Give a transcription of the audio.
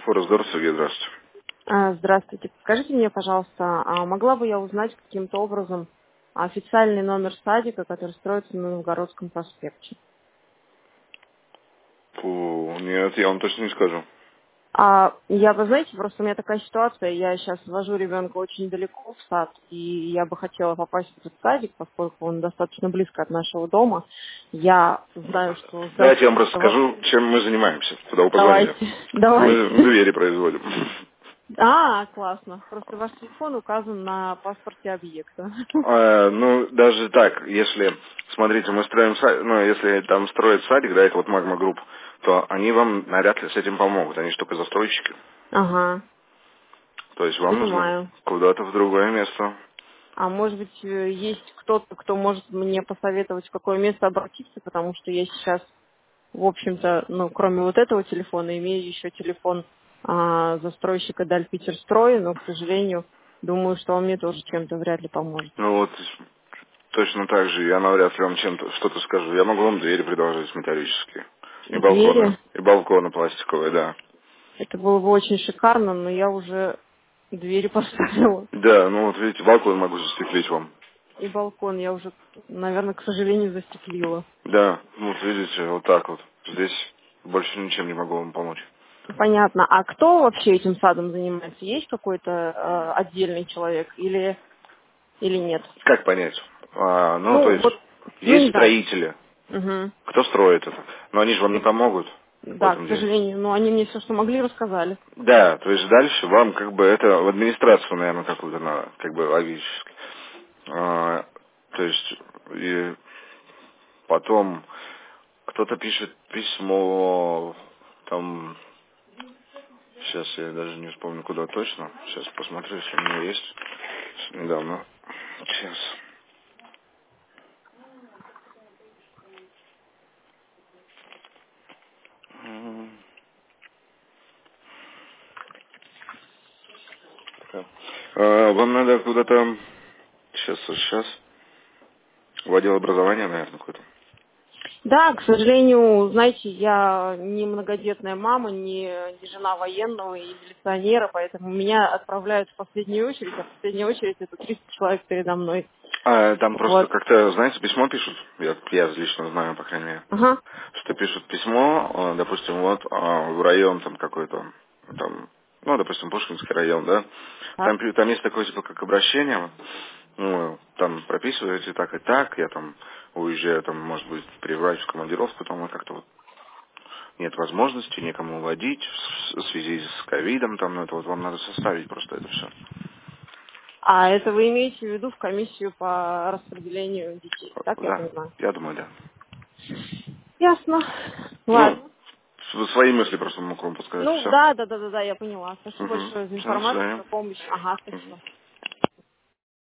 Форс-Дор, Сергей, здравствуйте. Здравствуйте. Скажите мне, пожалуйста, а могла бы я узнать каким-то образом официальный номер садика, который строится на Новгородском проспекте? Фу, нет, я вам точно не скажу. Вы знаете, просто у меня такая ситуация, я сейчас вожу ребенка очень далеко в сад, и я бы хотела попасть в этот садик, поскольку он достаточно близко от нашего дома. Я знаю, что Давайте здание... я вам просто скажу, чем мы занимаемся, куда вы позвонили. Давайте, давайте. Мы двери производим. Классно. Просто ваш телефон указан на паспорте объекта. Ну, даже так, если, смотрите, мы строим садик, ну, если там строят садик, да, это вот Магма Групп, то они вам навряд ли с этим помогут, они же только застройщики. Ага, То есть вам нужно понимаю. куда-то в другое место. А может быть, есть кто-то, кто может мне посоветовать, в какое место обратиться, потому что я сейчас, в общем-то, ну, кроме вот этого телефона, имею еще телефон застройщика Даль Питерстрой, но, к сожалению, думаю, что он мне тоже чем-то вряд ли поможет. Ну вот, точно так же, я навряд ли вам чем-то что-то скажу. Я могу вам двери предложить металлические. Двери, И балконы пластиковые, да. это было бы очень шикарно, но я уже двери поставила. Да, ну вот видите, балкон могу застеклить вам. И балкон я уже, наверное, к сожалению, застеклила. Да, ну вот видите, вот так вот. Здесь больше ничем не могу вам помочь. Понятно. А кто вообще этим садом занимается? Есть какой-то отдельный человек или нет? Как понять? Ну, то Ну, есть, вот, ну есть не знаю. строители. Мгм. Кто строит это? Но они же вам не помогут в Да, к этом деле. сожалению, но они мне все, что могли, рассказали. Да, то есть дальше вам как бы это в администрацию, наверное, какую-то надо, как бы логически. То есть, и потом кто-то пишет письмо, там, сейчас я даже не вспомню, куда точно. Сейчас посмотрю, если у меня есть. Недавно. Сейчас. М, так. Вам надо куда-то, сейчас, в отдел образования, наверное, какой-то. Да, к сожалению, знаете, я не многодетная мама, не жена военного и милиционера, поэтому меня отправляют в последнюю очередь, а последняя очередь это 300 человек передо мной. Там просто Вот. как-то, знаете, письмо пишут, я лично знаю, по крайней мере, Ага. что пишут письмо, допустим, вот в район там какой-то, там, ну, допустим, Пушкинский район, да, Так. там есть такое, типа, как обращение, ну, там прописываете так и так, я там уезжаю, там, может быть, прибрать в командировку, там, и как-то вот нет возможности никому водить в связи с ковидом, там, ну, это вот вам надо составить просто это все. А это вы имеете в виду в комиссию по распределению детей, так я Да, понимаю? я думаю, да. Ясно. Ну, Ладно. свои мысли просто могу вам подсказать, Ну, все. да, я поняла. Спасибо Угу. большое за Все, до информацию, свидания. за помощь. Ага, Мгм. спасибо.